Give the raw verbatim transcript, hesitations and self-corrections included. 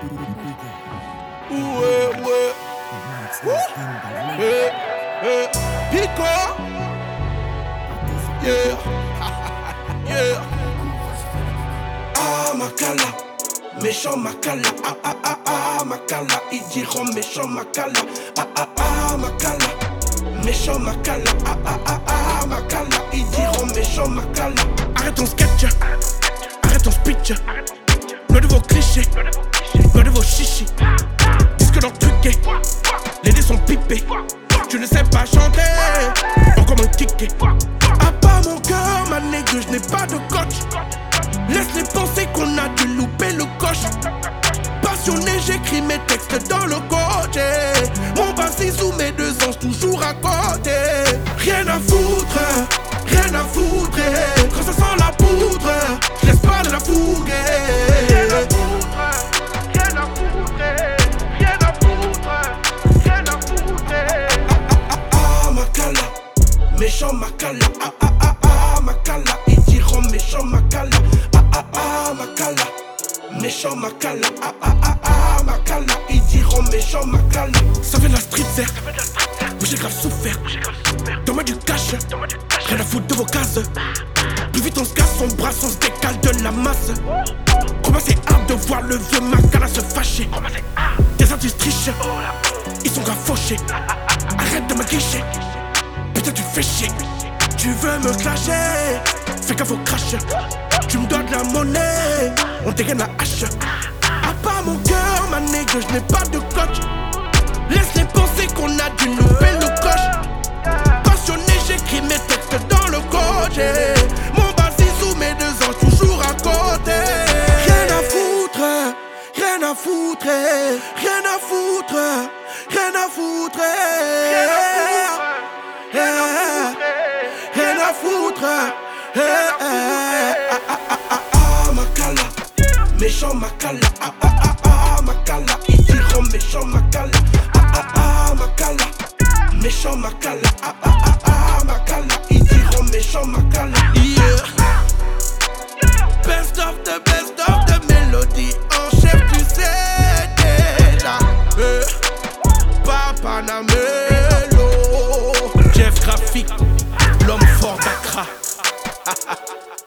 Ouais, ouais. Hey, hey. Pico. Yeah. Yeah. Ah, Makala. Méchant Makala. Ah, ah, ah, ah, Makala. Ils diront méchant Makala. Ah, ah, ah, Makala. Méchant Makala. Ah, ah, ah, ah, Makala. Ils diront méchant Makala. Arrête ton sketch. Arrête ton speech. Loin de vos clichés. Loin de vos chichis. Disque dans truqué. Les dés sont pipés. Tu ne sais pas chanter. Encore un ticket. À part mon cœur, ma nègre, je n'ai pas de coach. Laisse-les penser qu'on a dû louper le coche. Passionné, j'écris mes textes dans le côté. Mon basisou, mes deux anges toujours à côté. Rien à foutre, rien à foutre. Quand ça sent la poudre, je laisse pas de la fougue. Rien à foutre, rien à foutre. Rien à foutre, rien à foutre. Ah ah ah ah, Makala. Méchant Makala. Ah ah ah ah, Makala. Ils diront méchant Makala. Ah ah ah, Makala. Méchant Makala. Ah ah ah ah, Makala. Ils diront méchant Makala. Ça fait de la street zère. Mais j'ai grave souffert. Donne-moi du cash. Rien à foutre de vos cases. Plus vite on se casse, son bras, on se décale de la masse. Comment c'est hard de voir le vieux Makala se fâcher. Des artistes trichent. Ils sont grave fauchés. Arrête de me guicher. Putain tu fais chier. Tu veux me clasher. Fais gaffe au crash. Tu me dois de la monnaie. On dégaine la hache. À part mon cœur, ma nègre, je n'ai pas de coach. Laisse-les penser qu'on a dû louper le coche. Passionné, j'écris mes textes dans le côté. Mon basisou, mes deux anges toujours à côté. Rien à foutre, rien à foutre. Rien à foutre, rien à foutre. Rien à foutre. Ah ah ah ah ah, Makala. Méchant Makala. Ah ah ah ah, Makala. Ils diront méchant Makala. Ah ah ah, Makala. Méchant Makala. Ah ah ah ah, Makala. Ils diront méchant Makala. Yeah. Best of the best of the mélodie. En chef tu sais déjà. euh, Papa Namelo. Jeff Graphic. L'homme fort d'Accra.